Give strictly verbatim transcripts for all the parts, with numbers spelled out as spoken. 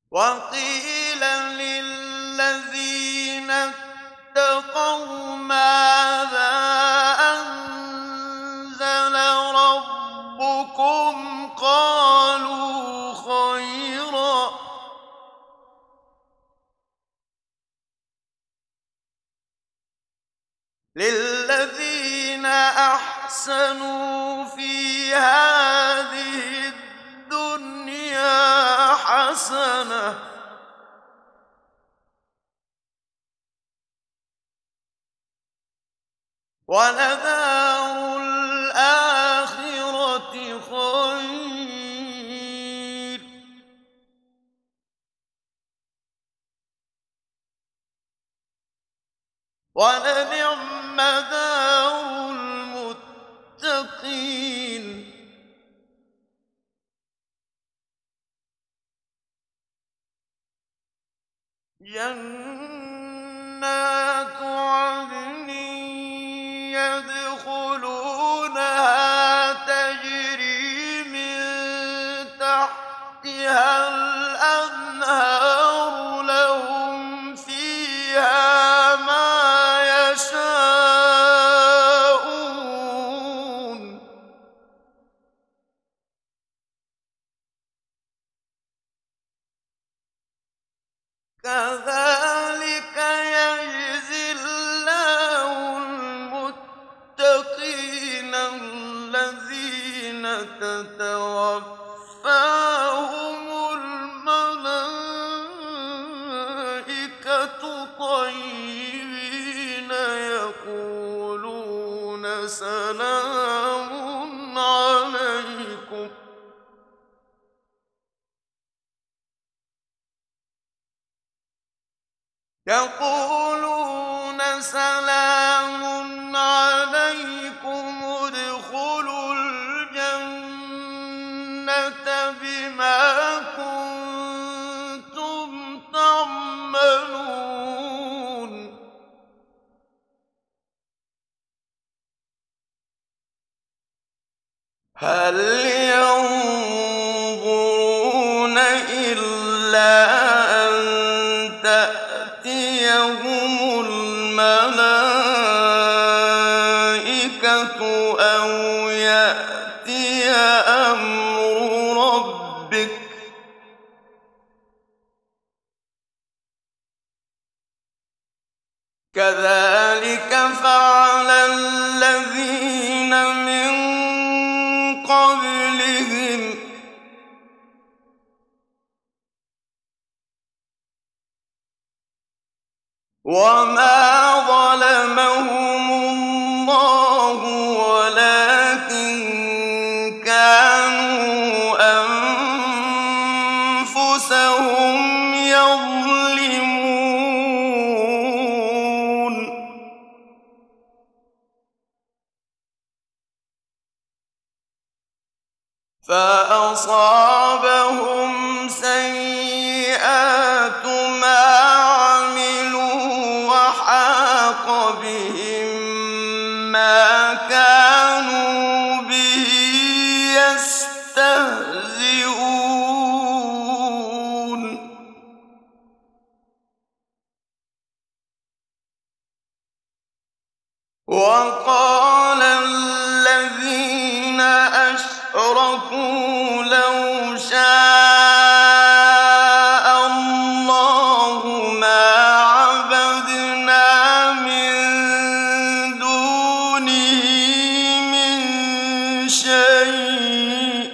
وقيل للذين اتقوا ماذا أنزل ربكم قالوا خيرا للذين أحسنوا في هذه الدنيا حسنة ولدار الآخرة خير ولنعم دار المتقين جنات عدن يدخلونها تجري من تحتها الأنهار لهم فيها ما يشاءون كذلك يجزي الله المتقين الذين تتوفاهم الملائكة طيبين يقولون سلام عليكم يقولون سلام عليكم ادخلوا الجنة بما كنتم تعملون هل ينظرون إلا أن تأتيهم الملائكة أو يأتي أمر ربك كذلك فعل الذين من قبلهم وما ظلمهم الله ولكن كانوا أنفسهم يظلمون فأصابهم سيئات ما عملوا وحاق بهم ما كانوا به يستهزئون وقال الذين أشركوا لو شاء الله ما عبدنا من دونه من شيء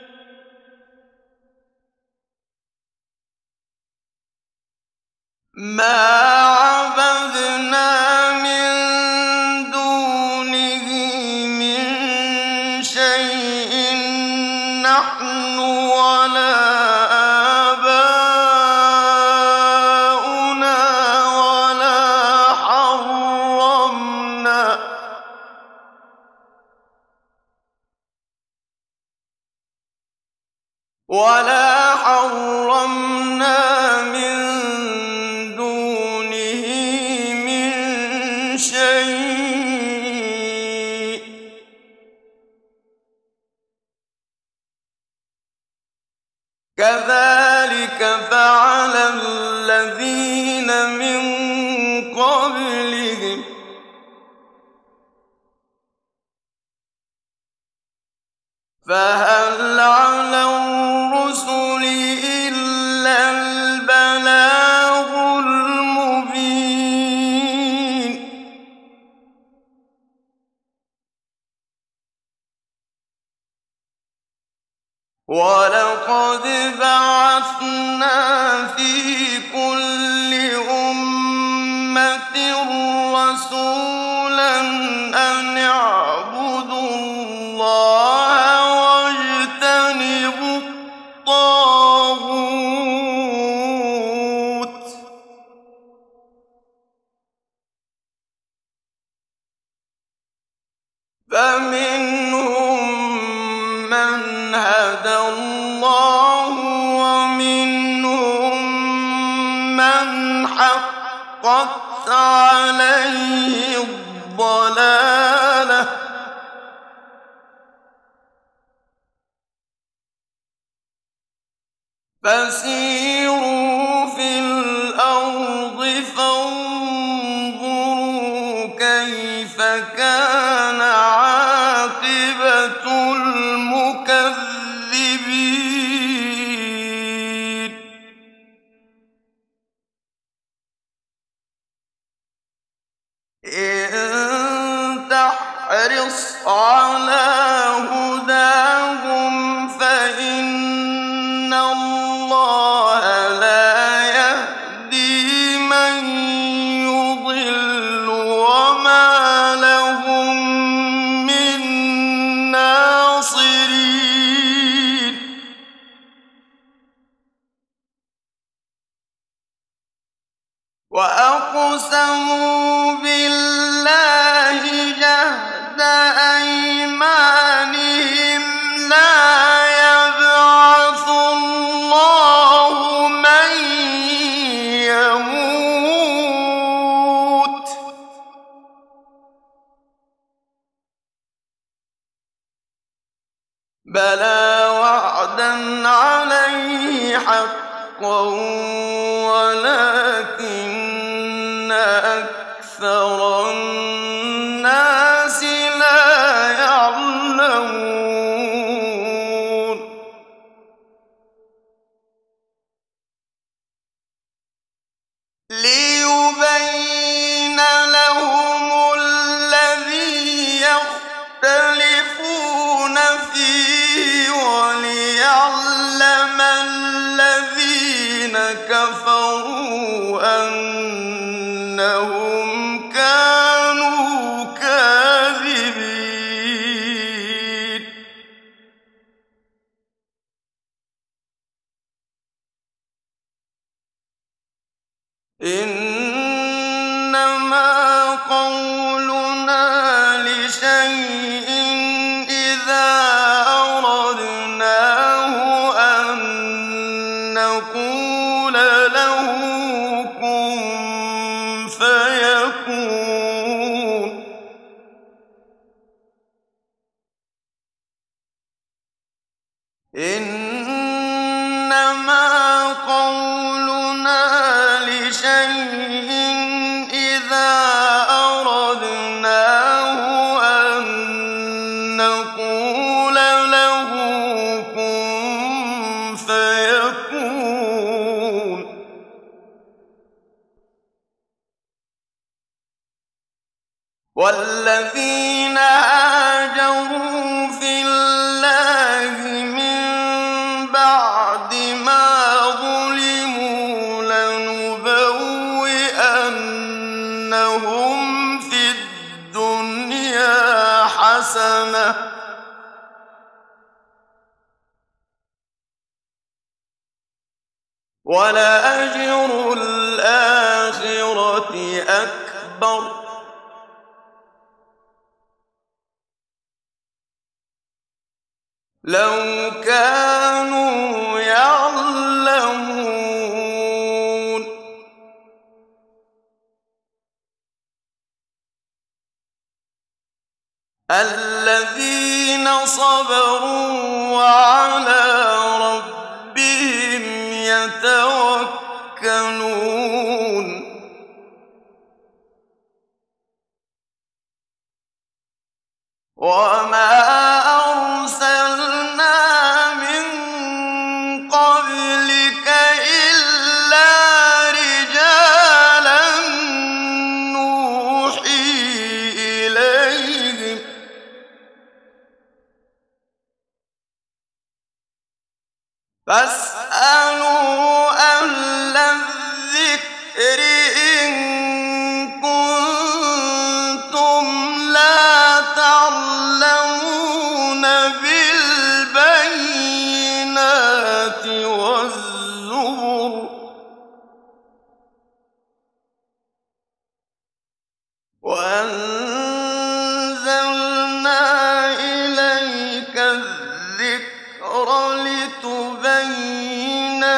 ما عبدنا من دونه من شيء نحن ولا آباؤنا ولا حرمنا ولا حرمنا من دونه من شيء كذلك فعل على الذين من قبلهم فهل على الرسل إلا البلاغ المبين ولقد بعثنا في كل أمة رسولا أن اعبدوا الله واجتنبوا الطاغوت فمنهم من هدى الله ومنهم من حقت عليه الضلالة فسيروا في الأرض فانظروا كيف كان عاقبة المكذبين إن تحرص على هداهم فإن الله لا يهدي من يضل وما لهم من ناصرين وأقسموا بالله جهد أيمانهم لا يبعث الله من يموت بلى وعدا عليه حقا ولكن أكثر الناس لا يعلمون ليبين لهم الذي يختلفون فيه وليعلم الذين كفروا أنهم كانوا كاذبين إنما قولنا لشيء إذا أردناه أن نقول له كن فيكون إنما قولنا لشيء إذا أردناه أن نقول له كن فيكون والذين هاجروا في الله من بعد ما ظلموا لنبوئنهم في الدنيا حسنة ولأجر الآخرة أكبر لو كانوا يعلمون الذين صبروا وعلى ربهم يتوكلون يتوكلون وما أرسلنا من قبلك إلا رجالا نوحي إليهم فاسألوا أهل الذكر إن كنتم لا تعلمون بالبينات والزبر وأنزلنا إليك الذكر لتبين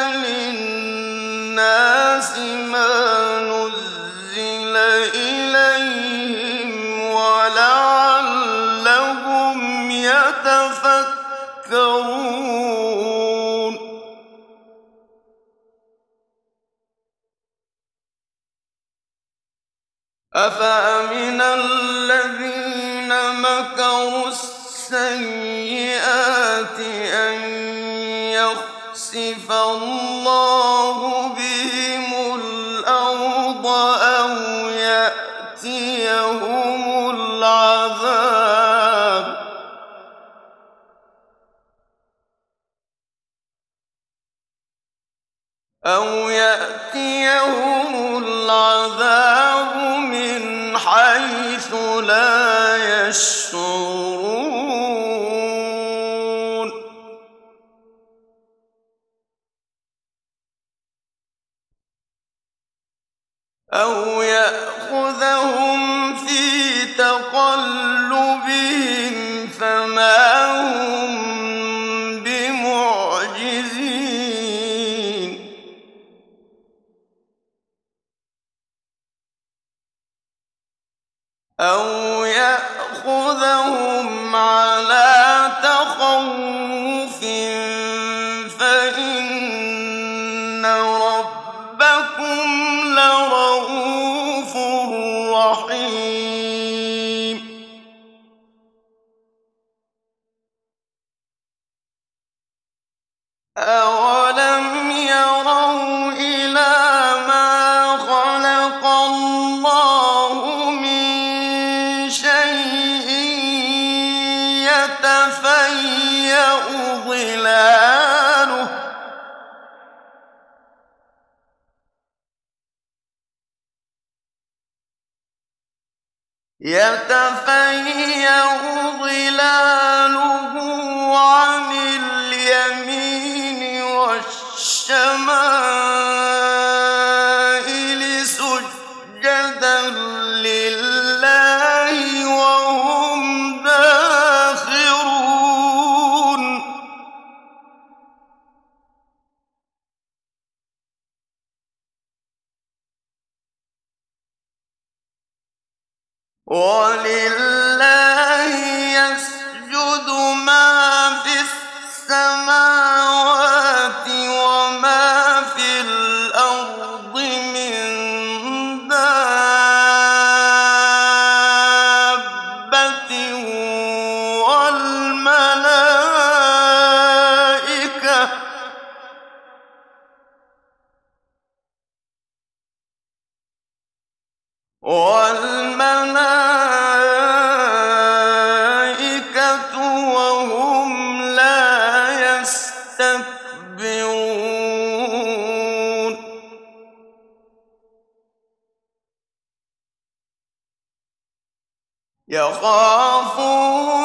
للناس ما نزل إليهم ولعلهم يتفكرون أفأمن الذين مكروا السيئات أن يخسف الله بهم الأرض أو يأتيهم العذاب أو يأتيهم العذاب من حيث لا يشعرون أو يأخذهم في تقلبهم فما هم بمعجزين أو يأخذهم على تخوف فإن ربكم لرءوف رحيم أولم يروا إلى ما خلق الله من شيء يتفيأ ظلاله يتفيأ ظلاله عن اليمين والشمائل سجدا لله وهم داخرون ولله يسجد ما في السماوات وما في الأرض من دابة والملائكة والملائكة وهم لا يستكبرون يخافون